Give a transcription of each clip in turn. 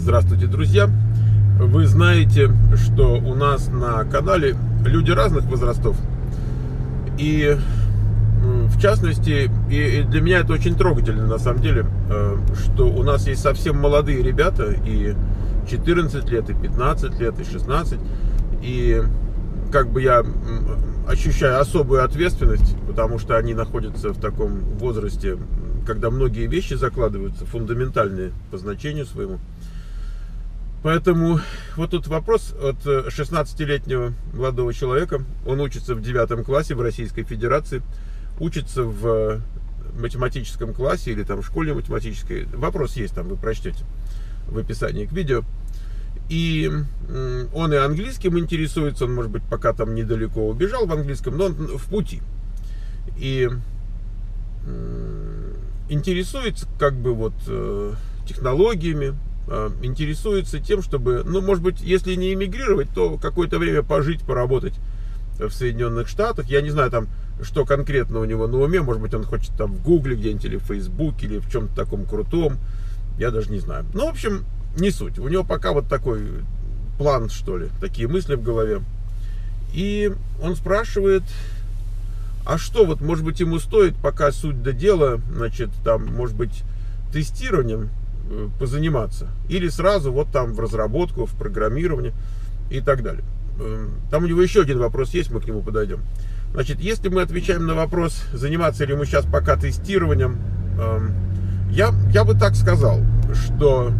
Здравствуйте, друзья! Вы знаете, что у нас на канале люди разных возрастов. И в частности, и для меня это очень трогательно на самом деле, что у нас есть совсем молодые ребята, и 14 лет, и 15 лет, и 16. И как бы я ощущаю особую ответственность, потому что они находятся в таком возрасте, когда многие вещи закладываются, фундаментальные по значению своему. Поэтому вот тут вопрос от 16-летнего молодого человека. Он учится в 9 классе в Российской Федерации, учится в математическом классе или там в школе математической. Вопрос есть там, вы прочтете в описании к видео. И он и английским интересуется, он, может быть, пока там недалеко убежал в английском, но он в пути. И интересуется как бы вот технологиями, интересуется тем, чтобы, ну, может быть, если не эмигрировать, то какое-то время пожить, поработать в Соединенных Штатах. Я не знаю там, что конкретно у него на уме. Может быть, он хочет там в Гугле где-нибудь, или в Фейсбуке, или в чем-то таком крутом. Я даже не знаю. Ну, в общем, не суть. У него пока вот такой план, что ли, такие мысли в голове. И он спрашивает, а что вот, может быть, ему стоит, пока суть до дела, значит, там, может быть, тестированием позаниматься, или сразу вот там в разработку, в программирование и так далее. Там у него еще один вопрос есть, мы к нему подойдем. Значит, если мы отвечаем на вопрос, заниматься ли ему сейчас пока тестированием, я бы так сказал, что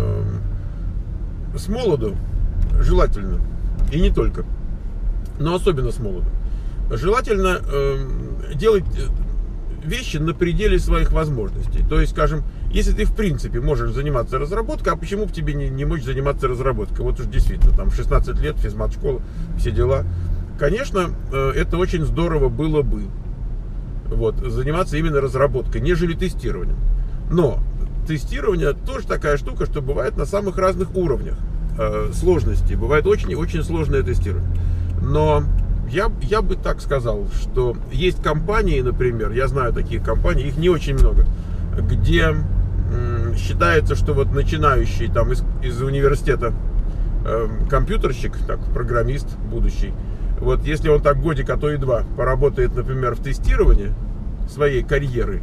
с молоду желательно, и не только, но особенно с молоду, желательно делать вещи на пределе своих возможностей. То есть, скажем, если ты в принципе можешь заниматься разработкой, а почему бы тебе не можешь заниматься разработкой? Вот уж действительно, там 16 лет, физмат-школа, все дела. Конечно, это очень здорово было бы, вот, заниматься именно разработкой, нежели тестированием. Но тестирование тоже такая штука, что бывает на самых разных уровнях сложности. Бывает очень сложное тестирование. Но я бы так сказал, что есть компании, например, я знаю такие компании, их не очень много, где считается, что вот начинающий там из университета компьютерщик, так, программист будущий, вот если он так годик, а то и два поработает, например, в тестировании своей карьеры,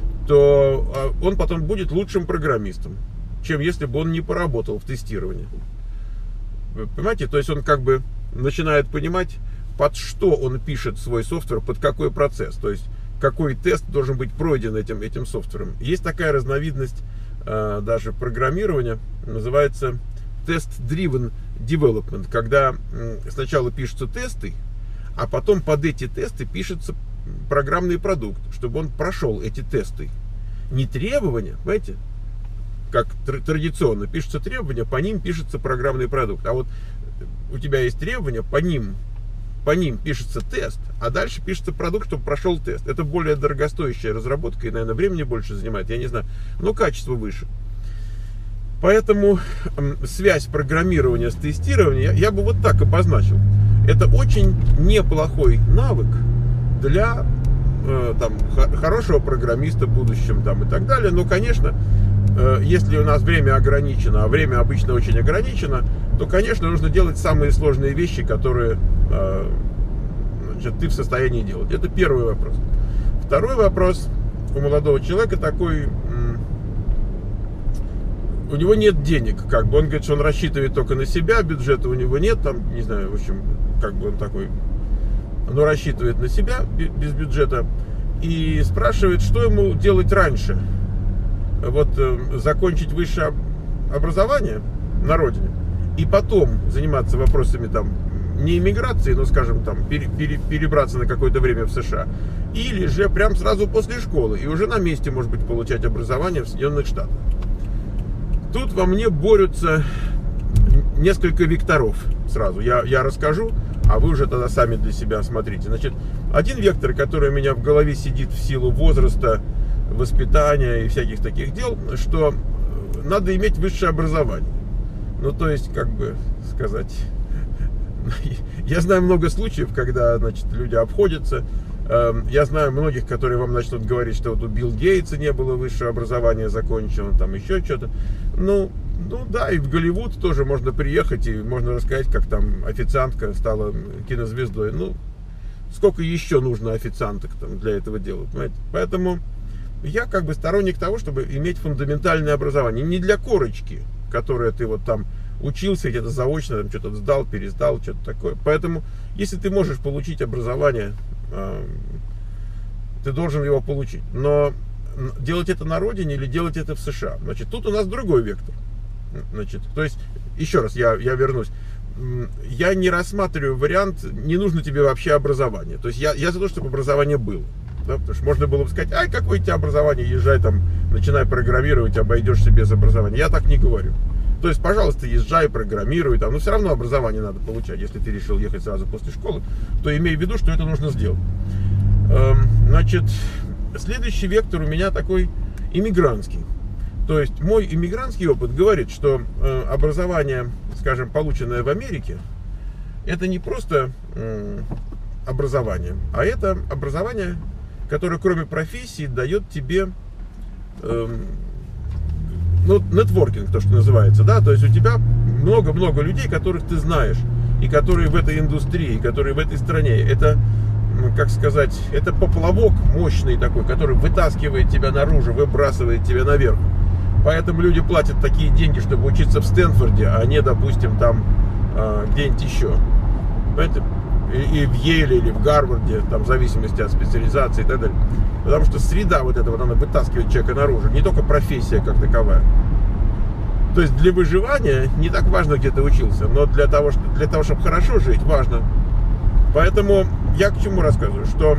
то он потом будет лучшим программистом, чем если бы он не поработал в тестировании. Вы понимаете? То есть он как бы начинает понимать, под что он пишет свой софтвер, под какой процесс, то есть какой тест должен быть пройден этим софтвером. Есть такая разновидность даже программирования, называется Test-Driven Development, когда сначала пишутся тесты, а потом под эти тесты пишется программный продукт, чтобы он прошел эти тесты. Не требования, понимаете, как традиционно пишутся требования, по ним пишется программный продукт. А вот у тебя есть требования, по ним пишется тест, а дальше пишется продукт, чтобы прошел тест. Это более дорогостоящая разработка и, наверное, времени больше занимает, я не знаю, но качество выше. Поэтому связь программирования с тестированием я бы вот так обозначил. Это очень неплохой навык для там, хорошего программиста в будущем там, и так далее. Но, конечно, если у нас время ограничено, а время обычно очень ограничено, то, конечно, нужно делать самые сложные вещи, которые значит, ты в состоянии делать. Это первый вопрос. Второй вопрос у молодого человека такой: у него нет денег, как бы он говорит, что он рассчитывает только на себя, бюджета у него нет, там, не знаю, в общем, как бы он такой, но рассчитывает на себя без бюджета, и спрашивает, что ему делать раньше. Вот закончить высшее образование на родине и потом заниматься вопросами там не иммиграции, но, скажем, там перебраться на какое-то время в США, или же прям сразу после школы и уже на месте, может быть, получать образование в Соединенных Штатах. Тут во мне борются несколько векторов сразу. Я расскажу, а вы уже тогда сами для себя смотрите. Значит, один вектор, который у меня в голове сидит в силу возраста, воспитания и всяких таких дел, что надо иметь высшее образование. Ну, то есть, как бы сказать, я знаю много случаев, когда, значит, люди обходятся. Я знаю многих, которые вам начнут говорить, что вот у Билла Гейтса не было высшего образования законченного, там еще что-то. Ну, Ну да, и в Голливуд тоже можно приехать, и можно рассказать, как там официантка стала кинозвездой. Ну, сколько еще нужно официанток там для этого дела, понимаете? Поэтому я как бы сторонник того, чтобы иметь фундаментальное образование. Не для корочки, которое ты вот там учился где-то заочно, там что-то сдал, пересдал, что-то такое. Поэтому, если ты можешь получить образование, ты должен его получить. Но делать это на родине или делать это в США? Значит, тут у нас другой вектор. Значит, то есть, еще раз, я вернусь. Я не рассматриваю вариант, не нужно тебе вообще образование. То есть, я за то, чтобы образование было. Да, потому что можно было бы сказать, ай, какое у тебя образование, езжай там, начинай программировать, обойдешься без образования. Я так не говорю. То есть, пожалуйста, езжай, программируй там, но все равно образование надо получать. Если ты решил ехать сразу после школы, то имей в виду, что это нужно сделать. Значит, следующий вектор у меня такой иммигрантский. То есть, мой иммигрантский опыт говорит, что образование, скажем, полученное в Америке, это не просто образование, а это образование, которое кроме профессии дает тебе нетворкинг, то, что называется, да, то есть у тебя много-много людей, которых ты знаешь, и которые в этой индустрии, которые в этой стране, это, как сказать, это поплавок мощный такой, который вытаскивает тебя наружу, выбрасывает тебя наверх. Поэтому люди платят такие деньги, чтобы учиться в Стэнфорде, а не, допустим, там где-нибудь еще. Понимаете? И в Йейле, или в Гарварде, там, в зависимости от специализации и так далее. Потому что среда вот эта вот, она вытаскивает человека наружу, не только профессия как таковая. То есть для выживания не так важно, где ты учился, но для того, чтобы хорошо жить, важно. Поэтому я к чему рассказываю, что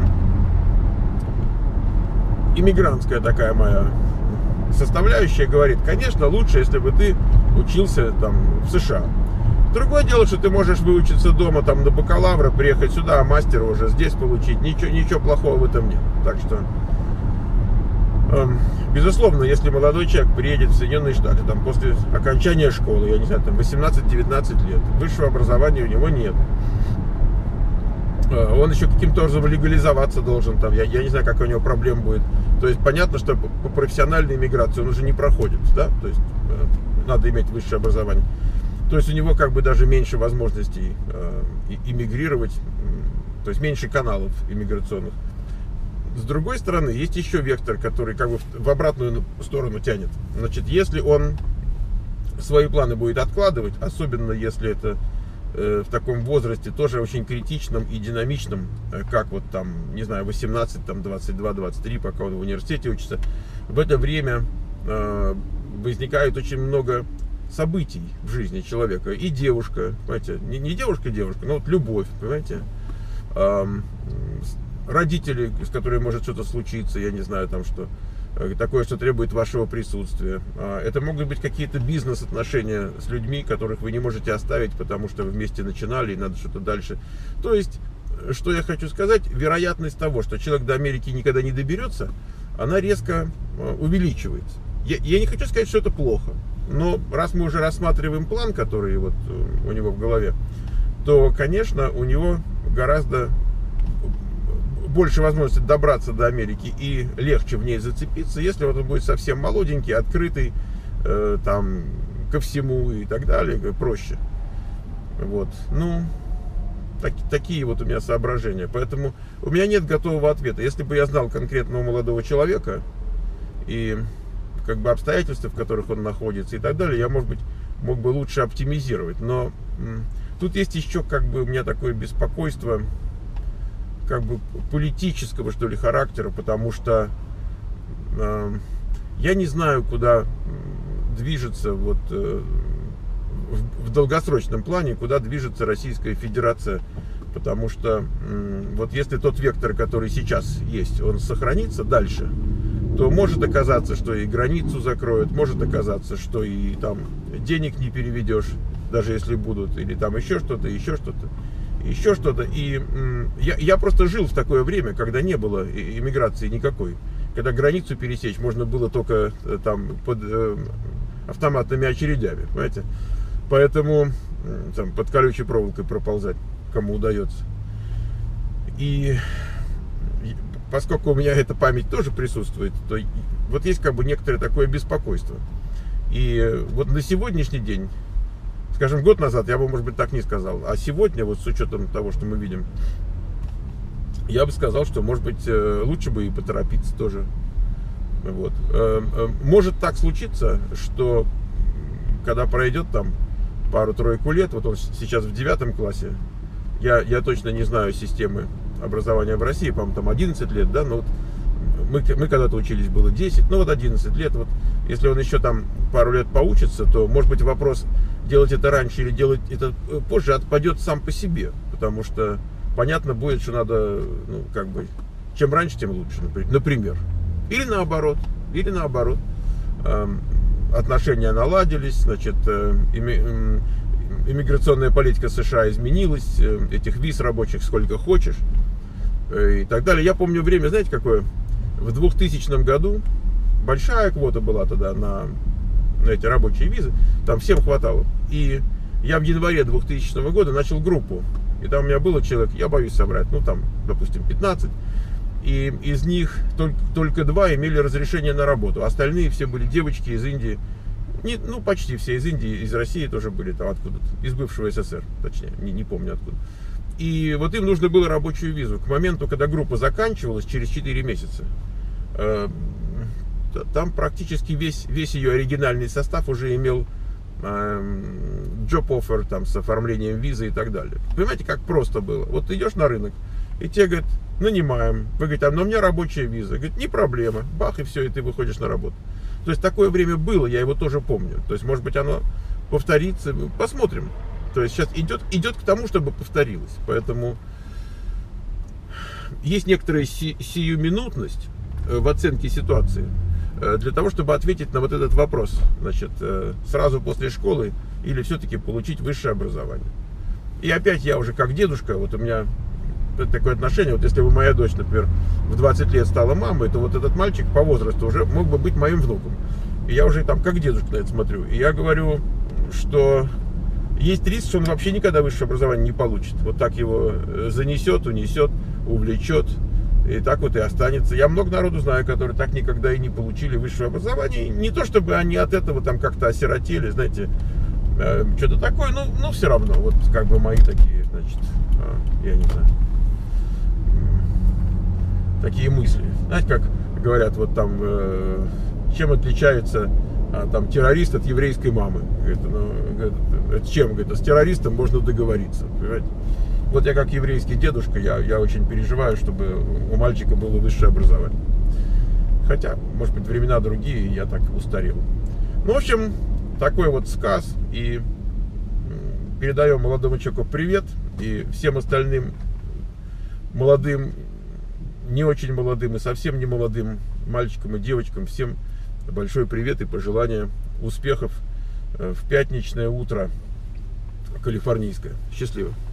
иммигрантская такая моя составляющая говорит, конечно, лучше, если бы ты учился там в США. Другое дело, что ты можешь выучиться дома там на бакалавра, приехать сюда, а мастера уже здесь получить. Ничего плохого в этом нет. Так что, безусловно, если молодой человек приедет в Соединенные Штаты там, после окончания школы, я не знаю, там 18-19 лет, высшего образования у него нет. Он еще каким-то образом легализоваться должен, там, я не знаю, какая у него проблема будет. То есть понятно, что по профессиональной миграции он уже не проходит, да? То есть надо иметь высшее образование. То есть у него как бы даже меньше возможностей иммигрировать, то есть меньше каналов иммиграционных. С другой стороны, есть еще вектор, который как бы в обратную сторону тянет. Значит, если он свои планы будет откладывать, особенно если это в таком возрасте, тоже очень критичном и динамичном, как вот там, не знаю, 18, там 22, 23, пока он в университете учится, в это время возникает очень много событий в жизни человека. И девушка, понимаете, не девушка, но вот любовь, понимаете, родители, с которыми может что-то случиться, я не знаю, там что, такое, что требует вашего присутствия. Это могут быть какие-то бизнес-отношения с людьми, которых вы не можете оставить, потому что вы вместе начинали и надо что-то дальше. То есть, что я хочу сказать, вероятность того, что человек до Америки никогда не доберется, она резко увеличивается. Я не хочу сказать, что это плохо, но раз мы уже рассматриваем план, который вот у него в голове, то, конечно, у него гораздо больше возможности добраться до Америки и легче в ней зацепиться, если вот он будет совсем молоденький, открытый там ко всему и так далее, проще. Вот, ну, такие вот у меня соображения. Поэтому у меня нет готового ответа. Если бы я знал конкретного молодого человека и как бы обстоятельства, в которых он находится и так далее, я, может быть, мог бы лучше оптимизировать. Но тут есть еще как бы у меня такое беспокойство как бы политического, что ли, характера, потому что я не знаю, куда движется вот в долгосрочном плане, куда движется Российская Федерация, потому что вот если тот вектор, который сейчас есть, он сохранится дальше, то может оказаться, что и границу закроют, может оказаться, что и там денег не переведешь, даже если будут, или там еще что-то. И я просто жил в такое время, когда не было иммиграции никакой, когда границу пересечь можно было только там под автоматными очередями, понимаете? Поэтому там, под колючей проволокой проползать, кому удается. И поскольку у меня эта память тоже присутствует, то вот есть как бы некоторое такое беспокойство. И вот на сегодняшний день, скажем, год назад я бы, может быть, так не сказал. А сегодня, вот с учетом того, что мы видим, я бы сказал, что, может быть, лучше бы и поторопиться тоже. Вот. Может так случиться, что когда пройдет там пару-тройку лет, вот он сейчас в 9 классе, я точно не знаю системы образования в России, по-моему, там 11 лет, да, но вот мы когда-то учились, было 10, ну вот 11 лет, вот если он еще там пару лет поучится, то, может быть, вопрос делать это раньше или делать это позже отпадет сам по себе, потому что понятно будет, что надо, ну, как бы, чем раньше, тем лучше, например. Или наоборот. Отношения наладились, значит, иммиграционная политика США изменилась, этих виз рабочих сколько хочешь и так далее. Я помню время, знаете, какое? В 2000 году большая квота была тогда на эти рабочие визы, там всем хватало. И я в январе 2000 года начал группу, и там у меня было человек, я боюсь соврать, ну там, допустим, 15, и из них только 2 имели разрешение на работу, остальные все были девочки из Индии, ну почти все из Индии, из России тоже были, там откуда-то, из бывшего СССР, точнее, не помню откуда. И вот им нужно было рабочую визу. К моменту, когда группа заканчивалась, через 4 месяца, там практически весь ее оригинальный состав уже имел job offer там, с оформлением визы и так далее. Понимаете, как просто было? Вот идешь на рынок, и тебе говорят, нанимаем. Вы говорите, но у меня рабочая виза. Говорит, не проблема. Бах, и все, и ты выходишь на работу. То есть такое время было, я его тоже помню. То есть, может быть, оно повторится. Посмотрим. То есть сейчас идет к тому, чтобы повторилось. Поэтому есть некоторая сиюминутность в оценке ситуации для того, чтобы ответить на вот этот вопрос. Значит, сразу после школы или все-таки получить высшее образование. И опять я уже как дедушка, вот у меня такое отношение, вот если бы моя дочь, например, в 20 лет стала мамой, то вот этот мальчик по возрасту уже мог бы быть моим внуком. И я уже там как дедушка на это смотрю. И я говорю, что есть риск, что он вообще никогда высшее образование не получит. Вот так его занесет, унесет, увлечет. И так вот и останется. Я много народу знаю, которые так никогда и не получили высшее образование. Не то, чтобы они от этого там как-то осиротели, знаете, что-то такое, но все равно. Вот как бы мои такие, значит, я не знаю, такие мысли. Знаете, как говорят, вот там, чем отличается там террорист от еврейской мамы? Говорит, чем? Говорит, с террористом можно договориться. Понимаете? Вот я как еврейский дедушка, я очень переживаю, чтобы у мальчика было высшее образование. Хотя, может быть, времена другие, я так устарел. Ну, в общем, такой вот сказ. И передаем молодому человеку привет. И всем остальным молодым, не очень молодым и совсем не молодым мальчикам и девочкам всем большой привет и пожелания успехов в пятничное утро калифорнийское. Счастливо.